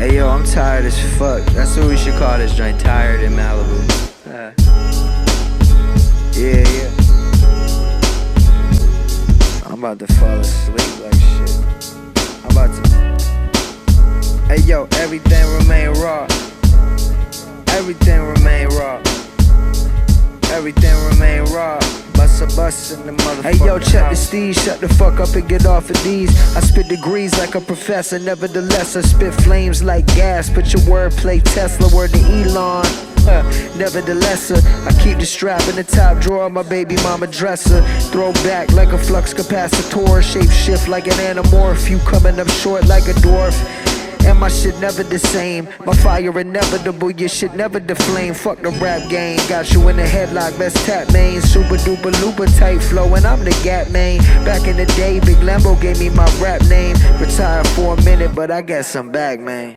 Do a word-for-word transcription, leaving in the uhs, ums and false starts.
Hey yo, I'm tired as fuck. That's what we should call this joint, Tired in Malibu. Uh, yeah, yeah. I'm about to fall asleep like shit. I'm about to. Hey yo, everything remain raw. Everything remain raw. Everything remain raw. Bust a bus in the motherfucker. Hey yo, check house. The steez, shut the fuck up and get off of these. I spit degrees like a professor, nevertheless I spit flames like gas. Put your wordplay Tesla, word to Elon. Uh, nevertheless, uh, I keep the strap in the top drawer of my baby mama dresser. Throw back like a flux capacitor, shape shift like an anamorph. You coming up short like a dwarf. And my shit never the same. My fire inevitable, your shit never deflame. Fuck the rap game, got you in the headlock, best tap main. Super duper looper type flow, and I'm the gap main. Back in the day, Big Lambo gave me my rap name. Retired for a minute, but I got some back, man.